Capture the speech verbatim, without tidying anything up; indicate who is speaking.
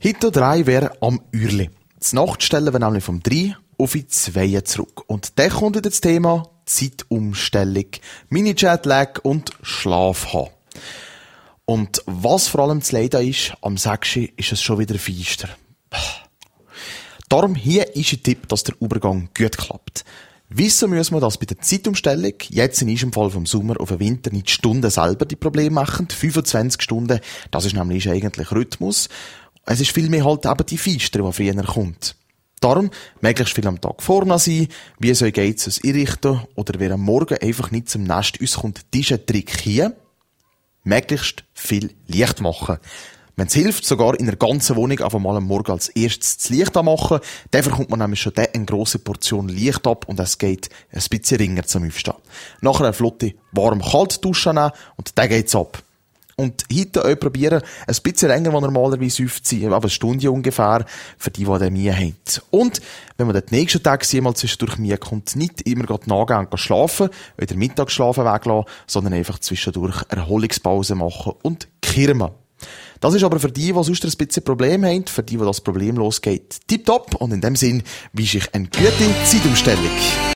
Speaker 1: Heute drei wäre am Uhrli. Das Nacht stellen wir nämlich vom drei auf die zwei zurück. Und dann kommt wieder das Thema Zeitumstellung, Mini-Jetlag und Schlaf haben. Und was vor allem das Leiden ist, am sechs ist es schon wieder feister. Darum hier ist ein Tipp, dass der Übergang gut klappt. Wissen müssen wir, dass bei der Zeitumstellung, jetzt in diesem Fall vom Sommer auf den Winter, nicht die Stunden selber die Probleme machen. fünfundzwanzig Stunden, das ist nämlich eigentlich Rhythmus. Es ist vielmehr halt eben die Feister, die früher kommt. Darum, möglichst viel am Tag vorne sein, wie soll geht's uns einrichten, oder wer am Morgen einfach nicht zum Nest uns kommt, diesen Trick hier, möglichst viel Licht machen. Wenn es hilft, sogar in der ganzen Wohnung einfach mal am Morgen als erstes das Licht anmachen, dann bekommt man nämlich schon eine grosse Portion Licht ab und es geht ein bisschen ringer zum Aufstehen. Nachher eine flotte warm-kalt Dusche nehmen und dann geht's ab. Und heute auch probieren, ein bisschen länger, als normalerweise aufziehen, aber eine Stunde ungefähr, für die, die dann Mühe haben. Und, wenn man den nächsten Tag mal zwischendurch Mühe kommt, nicht immer gerade nachgehen und schlafen, oder den Mittagsschlafen weglassen, sondern einfach zwischendurch Erholungspause machen und kirmen. Das ist aber für die, die sonst ein bisschen Problem haben, für die, die das Problem losgeht, tipptopp. Und in dem Sinn wünsche ich eine gute Zeitumstellung.